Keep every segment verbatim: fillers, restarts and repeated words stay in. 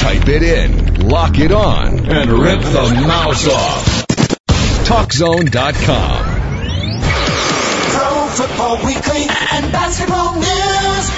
Type it in, lock it on, and rip the mouse off. Talk Zone dot com. Pro Football Weekly and basketball news.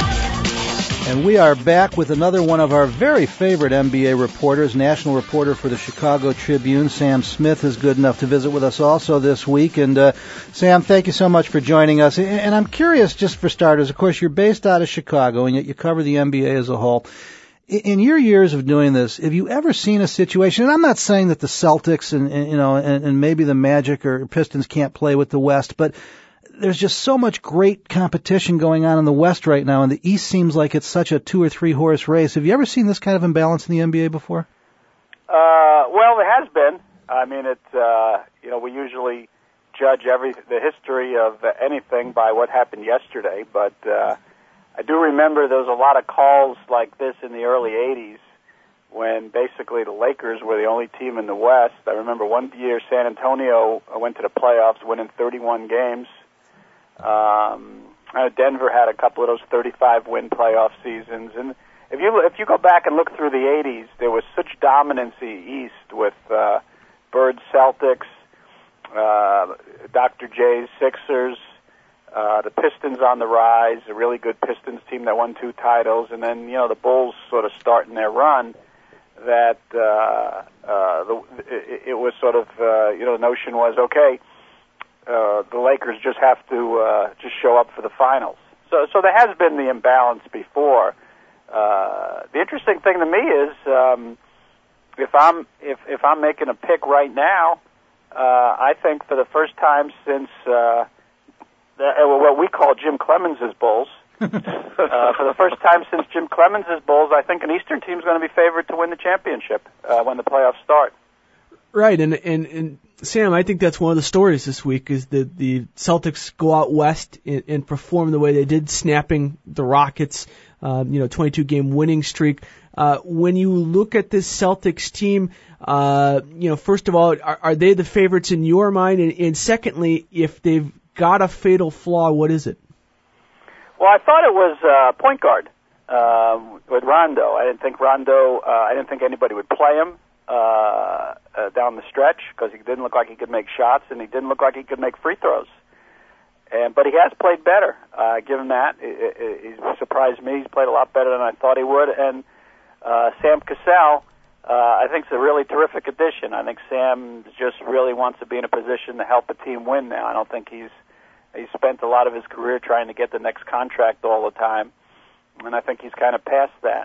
And we are back with another one of our very favorite N B A reporters, national reporter for the Chicago Tribune. Sam Smith is good enough to visit with us also this week. And uh, Sam, thank you so much for joining us. And I'm curious, just for starters, of course, you're based out of Chicago, and yet you cover the N B A as a whole. In your years of doing this, have you ever seen a situation, and I'm not saying that the Celtics and, and you know, and, and maybe the Magic or Pistons can't play with the West, but there's just so much great competition going on in the West right now, and the East seems like it's such a two or three horse race. Have you ever seen this kind of imbalance in the N B A before? Uh, well, there has been. I mean, it's uh, you know, we usually judge every the history of anything by what happened yesterday, but uh, I do remember there was a lot of calls like this in the early eighties when basically the Lakers were the only team in the West. I remember one year San Antonio went to the playoffs, winning thirty-one games. Um, Denver had a couple of those thirty-five win playoff seasons, and if you if you go back and look through the eighties, there was such dominancy East with uh, Bird Celtics, uh, Doctor J's Sixers, uh, the Pistons on the rise, a really good Pistons team that won two titles, and then you know the Bulls sort of starting their run. That uh, uh, the, it, it was sort of uh, you know the notion was okay. Uh, the Lakers just have to uh, just show up for the finals. So, so there has been the imbalance before. Uh, the interesting thing to me is um, if I'm if if I'm making a pick right now, uh, I think for the first time since uh, the, what we call Jim Clemens' Bulls, uh, for the first time since Jim Clemens' Bulls, I think an Eastern team is going to be favored to win the championship uh, when the playoffs start. Right, and and and. Sam, I think that's one of the stories this week is that the Celtics go out west and, and perform the way they did, snapping the Rockets, uh, you know, twenty-two game winning streak. Uh, when you look at this Celtics team, uh, you know, first of all, are, are they the favorites in your mind? And, and secondly, if they've got a fatal flaw, what is it? Well, I thought it was uh, point guard uh, with Rondo. I didn't think Rondo. Uh, I didn't think anybody would play him. Uh, uh, down the stretch because he didn't look like he could make shots and he didn't look like he could make free throws. And but he has played better. Uh, given that, it, it, it surprised me. He's played a lot better than I thought he would. And uh, Sam Cassell, uh, I think, is a really terrific addition. I think Sam just really wants to be in a position to help a team win now. I don't think he's he's spent a lot of his career trying to get the next contract all the time, and I think he's kind of past that.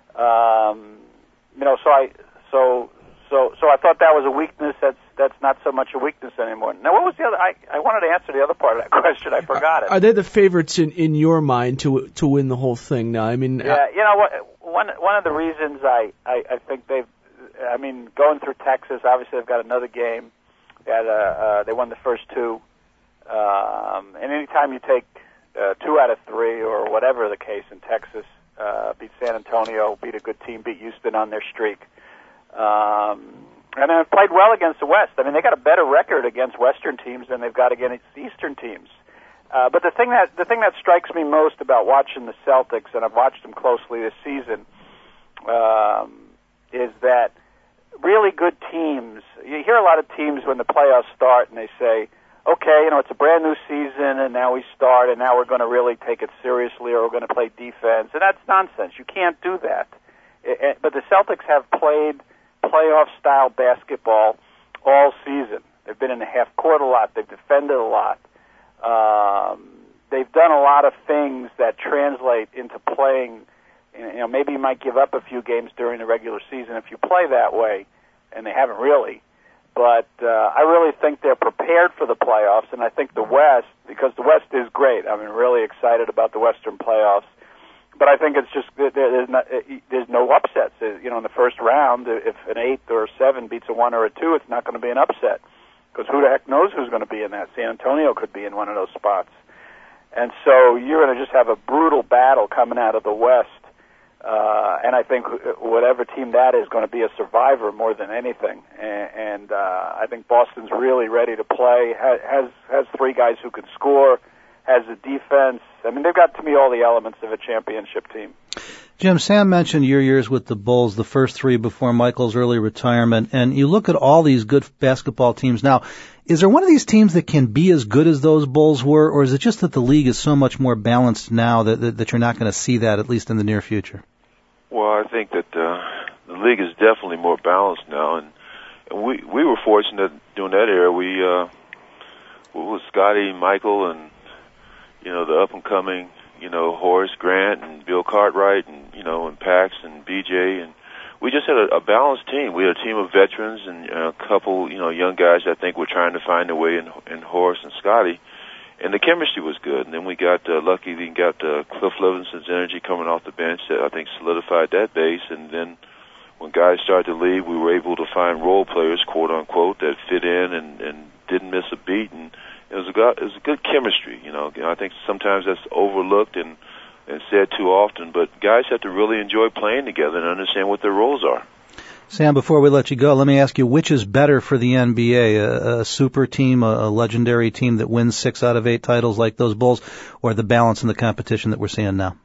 Um, you know, so I. So, so, so I thought that was a weakness. That's that's not so much a weakness anymore. Now, what was the other? I, I wanted to answer the other part of that question. I forgot it. Are they the favorites in, in your mind to to win the whole thing? Now, I mean, yeah, you know what? One one of the reasons I, I, I think they've, I mean, going through Texas, obviously they've got another game. They had a, uh, they won the first two, um, and anytime you take uh, two out of three or whatever the case in Texas, uh, beat San Antonio, beat a good team, beat Houston on their streak. Um, and they've played well against the West. I mean, they got a better record against Western teams than they've got against Eastern teams. Uh, but the thing that the thing that strikes me most about watching the Celtics, and I've watched them closely this season, um, is that really good teams. You hear a lot of teams when the playoffs start, and they say, "Okay, you know, it's a brand new season, and now we start, and now we're going to really take it seriously, or we're going to play defense." And that's nonsense. You can't do that. It, it, but the Celtics have played playoff-style basketball all season. They've been in the half court a lot. They've defended a lot. Um, they've done a lot of things that translate into playing. You know, maybe you might give up a few games during the regular season if you play that way, and they haven't really. But uh, I really think they're prepared for the playoffs, and I think the West, because the West is great. I'm really excited about the Western playoffs. But I think it's just there's not, there's no upsets. You know, in the first round, if an eight or a seven beats a one or a two, it's not going to be an upset because who the heck knows who's going to be in that? San Antonio could be in one of those spots, and so you're going to just have a brutal battle coming out of the West. Uh, and I think whatever team that is going to be a survivor more than anything. And, and uh, I think Boston's really ready to play. Has has three guys who can score. has the defense. I mean, they've got, to me, all the elements of a championship team. Jim, Sam mentioned your years with the Bulls, the first three before Michael's early retirement, and you look at all these good basketball teams now. Is there one of these teams that can be as good as those Bulls were, or is it just that the league is so much more balanced now that, that, that you're not going to see that, at least in the near future? Well, I think that uh, the league is definitely more balanced now, and, and we we were fortunate during that era. We uh, with Scotty, Michael, and you know the up and coming, you know Horace Grant and Bill Cartwright, and you know and Pax and B J, and we just had a, a balanced team. We had a team of veterans and a couple, you know, young guys that I think were trying to find their way in, in Horace and Scotty. And the chemistry was good. And then we got uh, lucky we got uh, Cliff Livingston's energy coming off the bench that I think solidified that base. And then when guys started to leave, we were able to find role players, quote unquote, that fit in and, and didn't miss a beat. And it was a good, it was a good chemistry. You know, I think sometimes that's overlooked and, and said too often. But guys have to really enjoy playing together and understand what their roles are. Sam, before we let you go, let me ask you, which is better for the N B A, a, a super team, a, a legendary team that wins six out of eight titles like those Bulls, or the balance in the competition that we're seeing now?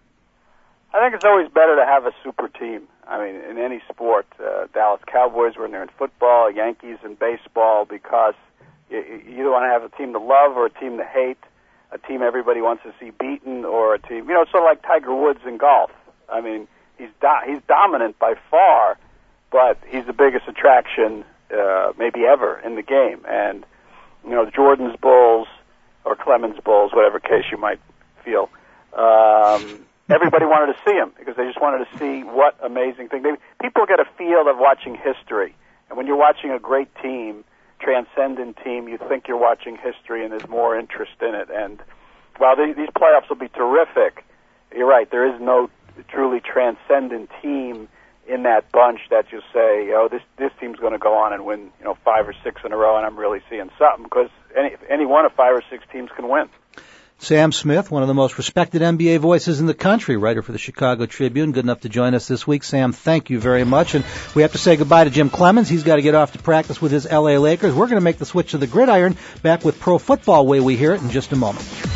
I think it's always better to have a super team. I mean, in any sport, uh, Dallas Cowboys when they're in football, Yankees in baseball, because you, you don't want to have a team to love or a team to hate, a team everybody wants to see beaten, or a team, you know, sort of like Tiger Woods in golf. I mean, he's do- he's dominant by far, but he's the biggest attraction uh, maybe ever in the game. And, you know, Jordan's Bulls or Clemens Bulls, whatever case you might feel, um, everybody wanted to see him because they just wanted to see what amazing thing. They, people get a feel of watching history. And when you're watching a great team, transcendent team, you think you're watching history and there's more interest in it. And while these, these playoffs will be terrific, you're right, there is no truly transcendent team in that bunch that you say, oh, this this team's going to go on and win, you know, five or six in a row, and I'm really seeing something, because any any one of five or six teams can win. Sam Smith, one of the most respected N B A voices in the country, writer for the Chicago Tribune, good enough to join us this week. Sam, thank you very much. And we have to say goodbye to Jim Clemens. He's got to get off to practice with his L A Lakers. We're going to make the switch to the gridiron, back with pro football way we hear it in just a moment.